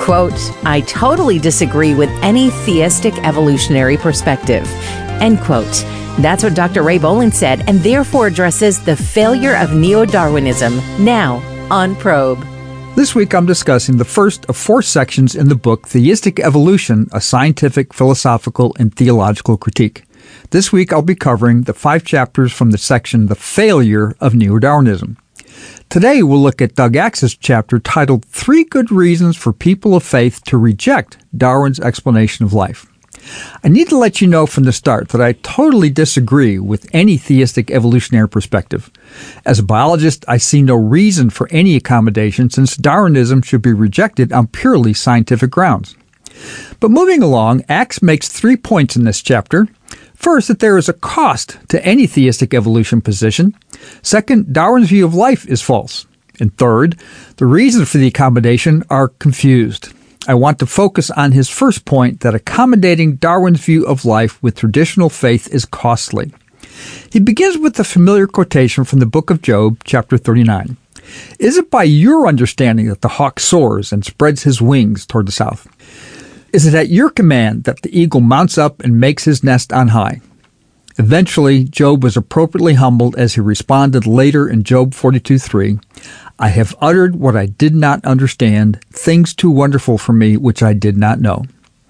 Quote, "I totally disagree with any theistic evolutionary perspective." End quote. That's what Dr. Ray Bolin said, and therefore addresses the failure of neo-Darwinism now on Probe. This week I'm discussing the first of 4 sections in the book Theistic Evolution, a Scientific, Philosophical, and Theological Critique. This week I'll be covering the 5 chapters from the section The Failure of Neo-Darwinism. Today we'll look at Doug Axe's chapter titled 3 Good Reasons for People of Faith to Reject Darwin's Explanation of Life. I need to let you know from the start that I totally disagree with any theistic evolutionary perspective. As a biologist, I see no reason for any accommodation since Darwinism should be rejected on purely scientific grounds. But moving along, Axe makes 3 points in this chapter. First, that there is a cost to any theistic evolution position. Second, Darwin's view of life is false. And third, the reasons for the accommodation are confused. I want to focus on his first point that accommodating Darwin's view of life with traditional faith is costly. He begins with the familiar quotation from the book of Job, chapter 39. "Is it by your understanding that the hawk soars and spreads his wings toward the south? Is it at your command that the eagle mounts up and makes his nest on high?" Eventually, Job was appropriately humbled as he responded later in Job 42:3, "I have uttered what I did not understand, things too wonderful for me which I did not know."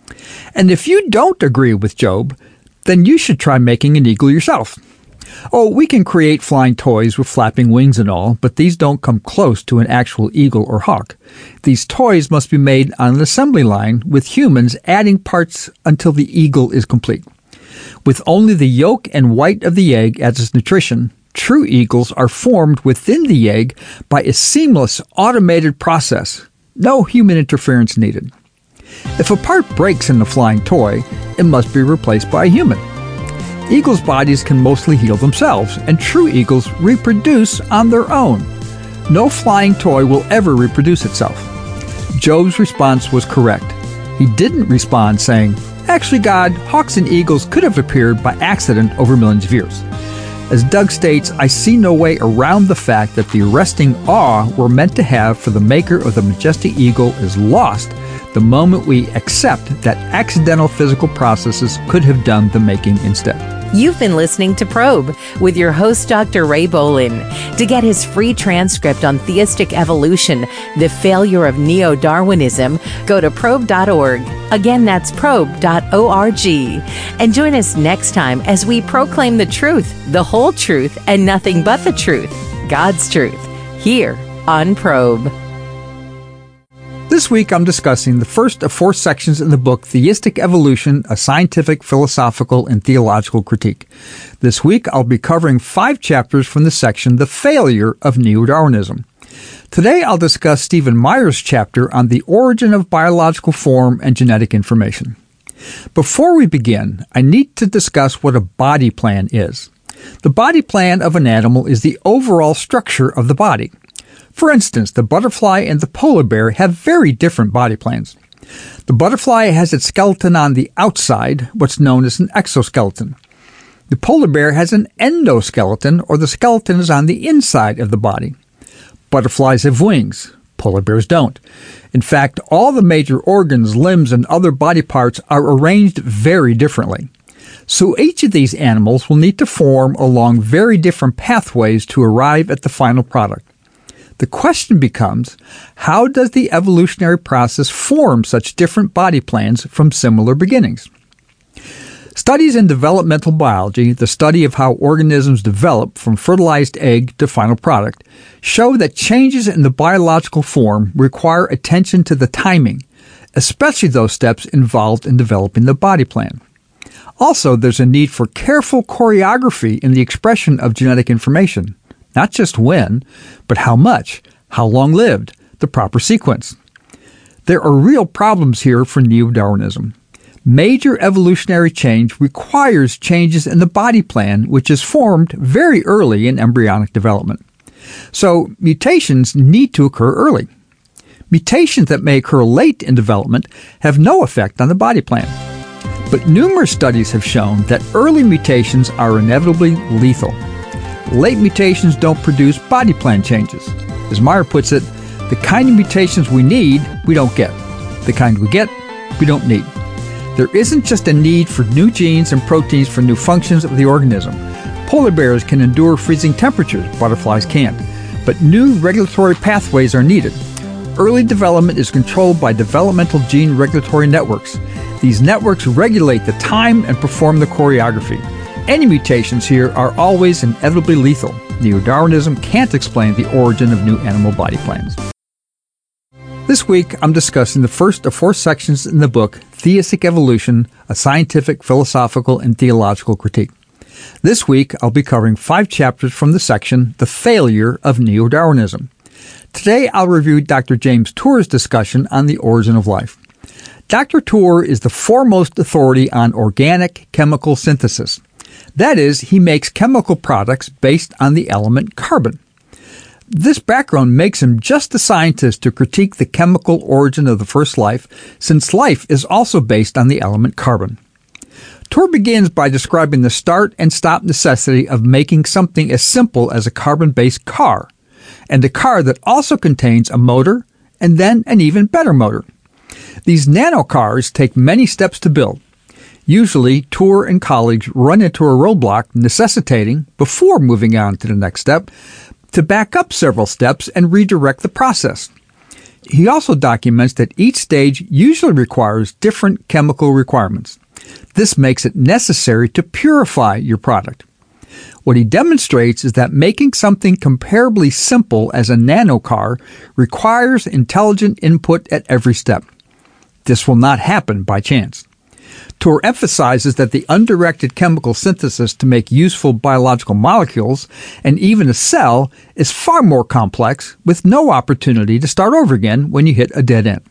And if you don't agree with Job, then you should try making an eagle yourself. Oh, we can create flying toys with flapping wings and all, but these don't come close to an actual eagle or hawk. These toys must be made on an assembly line with humans adding parts until the eagle is complete. With only the yolk and white of the egg as its nutrition, true eagles are formed within the egg by a seamless automated process. No human interference needed. If a part breaks in the flying toy, it must be replaced by a human. Eagles' bodies can mostly heal themselves, and true eagles reproduce on their own. No flying toy will ever reproduce itself. Job's response was correct. He didn't respond saying, "Actually, God, hawks and eagles could have appeared by accident over millions of years." As Doug states, I see no way around the fact that the arresting awe we're meant to have for the maker of the majestic eagle is lost the moment we accept that accidental physical processes could have done the making instead. You've been listening to Probe with your host, Dr. Ray Bolin. To get his free transcript on theistic evolution, the failure of neo-Darwinism, go to probe.org. Again, that's probe.org. And join us next time as we proclaim the truth, the whole truth, and nothing but the truth, God's truth, here on Probe. This week I'm discussing the first of 4 sections in the book Theistic Evolution, a Scientific, Philosophical, and Theological Critique. This week I'll be covering 5 chapters from the section The Failure of Neo-Darwinism. Today I'll discuss Stephen Meyer's chapter on the origin of biological form and genetic information. Before we begin, I need to discuss what a body plan is. The body plan of an animal is the overall structure of the body. For instance, the butterfly and the polar bear have very different body plans. The butterfly has its skeleton on the outside, what's known as an exoskeleton. The polar bear has an endoskeleton, or the skeleton is on the inside of the body. Butterflies have wings. Polar bears don't. In fact, all the major organs, limbs, and other body parts are arranged very differently. So each of these animals will need to form along very different pathways to arrive at the final product. The question becomes, how does the evolutionary process form such different body plans from similar beginnings? Studies in developmental biology, the study of how organisms develop from fertilized egg to final product, show that changes in the biological form require attention to the timing, especially those steps involved in developing the body plan. Also, there's a need for careful choreography in the expression of genetic information. Not just when, but how much, how long lived, the proper sequence. There are real problems here for neo-Darwinism. Major evolutionary change requires changes in the body plan, which is formed very early in embryonic development. So mutations need to occur early. Mutations that may occur late in development have no effect on the body plan. But numerous studies have shown that early mutations are inevitably lethal. Late mutations don't produce body plan changes. As Meyer puts it, the kind of mutations we need, we don't get. The kind we get, we don't need. There isn't just a need for new genes and proteins for new functions of the organism. Polar bears can endure freezing temperatures, butterflies can't. But new regulatory pathways are needed. Early development is controlled by developmental gene regulatory networks. These networks regulate the time and perform the choreography. Any mutations here are always inevitably lethal. Neo-Darwinism can't explain the origin of new animal body plans. This week, I'm discussing the first of 4 sections in the book, Theistic Evolution, a Scientific, Philosophical, and Theological Critique. This week, I'll be covering 5 chapters from the section, The Failure of Neo-Darwinism. Today, I'll review Dr. James Tour's discussion on the origin of life. Dr. Tour is the foremost authority on organic chemical synthesis. That is, he makes chemical products based on the element carbon. This background makes him just the scientist to critique the chemical origin of the first life, since life is also based on the element carbon. Tour begins by describing the start and stop necessity of making something as simple as a carbon-based car, and a car that also contains a motor and then an even better motor. These nanocars take many steps to build. Usually, Tour and colleagues run into a roadblock necessitating, before moving on to the next step, to back up several steps and redirect the process. He also documents that each stage usually requires different chemical requirements. This makes it necessary to purify your product. What he demonstrates is that making something comparably simple as a nanocar requires intelligent input at every step. This will not happen by chance. Tour emphasizes that the undirected chemical synthesis to make useful biological molecules, and even a cell, is far more complex, with no opportunity to start over again when you hit a dead end.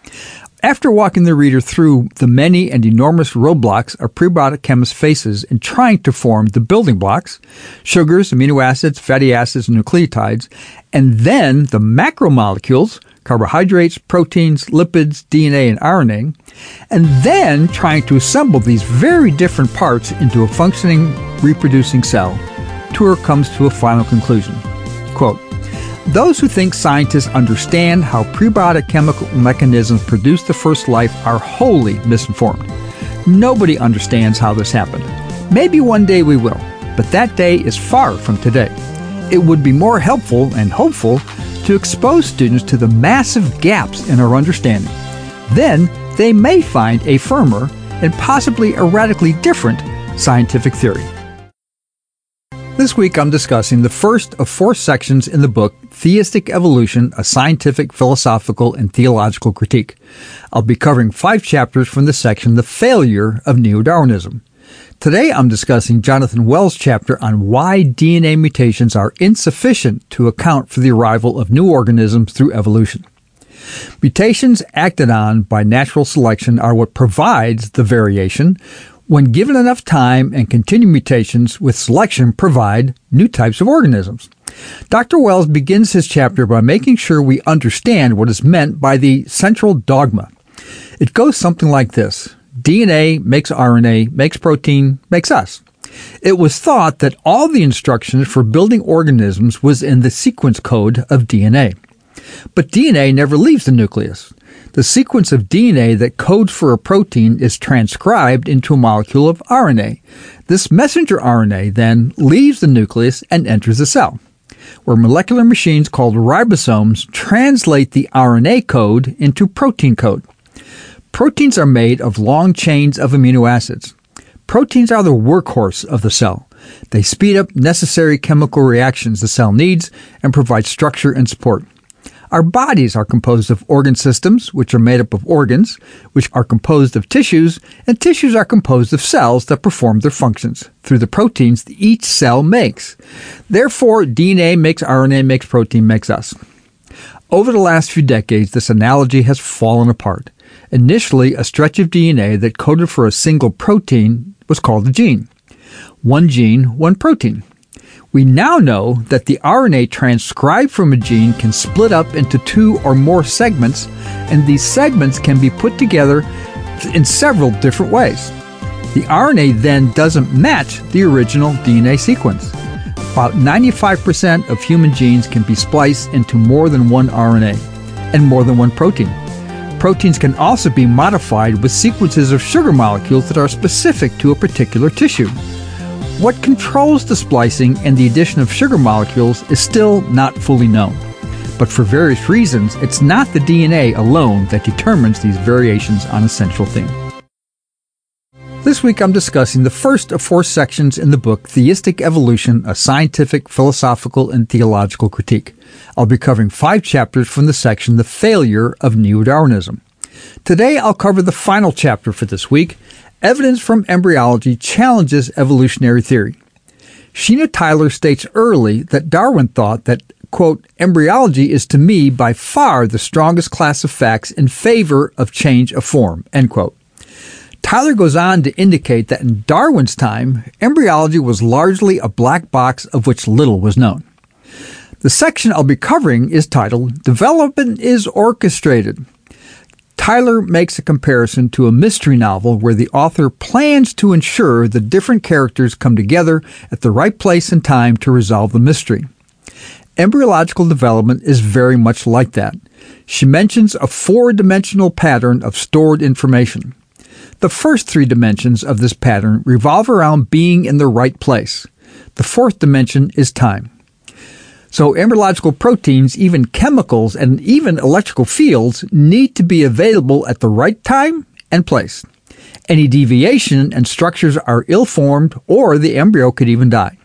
After walking the reader through the many and enormous roadblocks a prebiotic chemist faces in trying to form the building blocks, sugars, amino acids, fatty acids, and nucleotides, and then the macromolecules, carbohydrates, proteins, lipids, DNA, and RNA, and then trying to assemble these very different parts into a functioning, reproducing cell, Tour comes to a final conclusion. Quote, "Those who think scientists understand how prebiotic chemical mechanisms produce the first life are wholly misinformed. Nobody understands how this happened. Maybe one day we will, but that day is far from today. It would be more helpful and hopeful to expose students to the massive gaps in our understanding. Then they may find a firmer and possibly a radically different scientific theory." This week I'm discussing the first of 4 sections in the book, Theistic Evolution, a Scientific, Philosophical, and Theological Critique. I'll be covering 5 chapters from the section, The Failure of Neo-Darwinism. Today I'm discussing Jonathan Wells' chapter on why DNA mutations are insufficient to account for the arrival of new organisms through evolution. Mutations acted on by natural selection are what provides the variation. When given enough time and continued mutations with selection provide new types of organisms. Dr. Wells begins his chapter by making sure we understand what is meant by the central dogma. It goes something like this. DNA makes RNA, makes protein, makes us. It was thought that all the instructions for building organisms was in the sequence code of DNA. But DNA never leaves the nucleus. The sequence of DNA that codes for a protein is transcribed into a molecule of RNA. This messenger RNA then leaves the nucleus and enters the cell, where molecular machines called ribosomes translate the RNA code into protein code. Proteins are made of long chains of amino acids. Proteins are the workhorse of the cell. They speed up necessary chemical reactions the cell needs and provide structure and support. Our bodies are composed of organ systems, which are made up of organs, which are composed of tissues, and tissues are composed of cells that perform their functions through the proteins that each cell makes. Therefore, DNA makes RNA, makes protein, makes us. Over the last few decades, this analogy has fallen apart. Initially, a stretch of DNA that coded for a single protein was called a gene. One gene, one protein. We now know that the RNA transcribed from a gene can split up into 2 or more segments, and these segments can be put together in several different ways. The RNA then doesn't match the original DNA sequence. About 95% of human genes can be spliced into more than one RNA and more than one protein. Proteins can also be modified with sequences of sugar molecules that are specific to a particular tissue. What controls the splicing and the addition of sugar molecules is still not fully known. But for various reasons, it's not the DNA alone that determines these variations on a central theme. This week I'm discussing the first of 4 sections in the book Theistic Evolution, A Scientific, Philosophical, and Theological Critique. I'll be covering 5 chapters from the section The Failure of Neo-Darwinism. Today I'll cover the final chapter for this week, Evidence from Embryology Challenges Evolutionary Theory. Sheena Tyler states early that Darwin thought that, quote, embryology is to me by far the strongest class of facts in favor of change of form, end quote. Tyler goes on to indicate that in Darwin's time, embryology was largely a black box of which little was known. The section I'll be covering is titled, Development is Orchestrated. Tyler makes a comparison to a mystery novel where the author plans to ensure the different characters come together at the right place and time to resolve the mystery. Embryological development is very much like that. She mentions a 4-dimensional pattern of stored information. The first 3 dimensions of this pattern revolve around being in the right place. The 4th dimension is time. So embryological proteins, even chemicals, and even electrical fields need to be available at the right time and place. Any deviation and structures are ill-formed, or the embryo could even die.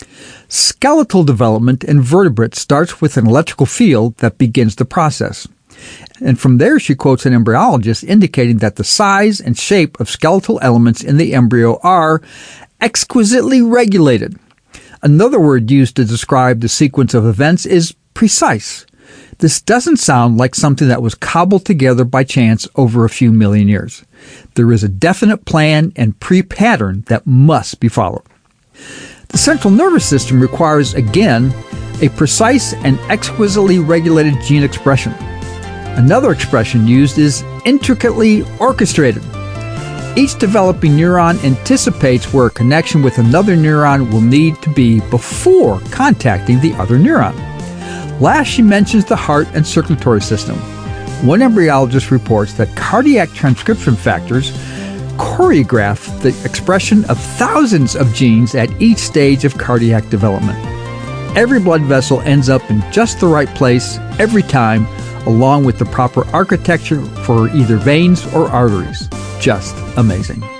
Skeletal development in vertebrates starts with an electrical field that begins the process. And from there she quotes an embryologist indicating that the size and shape of skeletal elements in the embryo are exquisitely regulated. Another word used to describe the sequence of events is precise. This doesn't sound like something that was cobbled together by chance over a few million years. There is a definite plan and pre-pattern that must be followed. The central nervous system requires, again, a precise and exquisitely regulated gene expression. Another expression used is intricately orchestrated. Each developing neuron anticipates where a connection with another neuron will need to be before contacting the other neuron. Last, she mentions the heart and circulatory system. One embryologist reports that cardiac transcription factors choreograph the expression of thousands of genes at each stage of cardiac development. Every blood vessel ends up in just the right place every time, along with the proper architecture for either veins or arteries. Just amazing.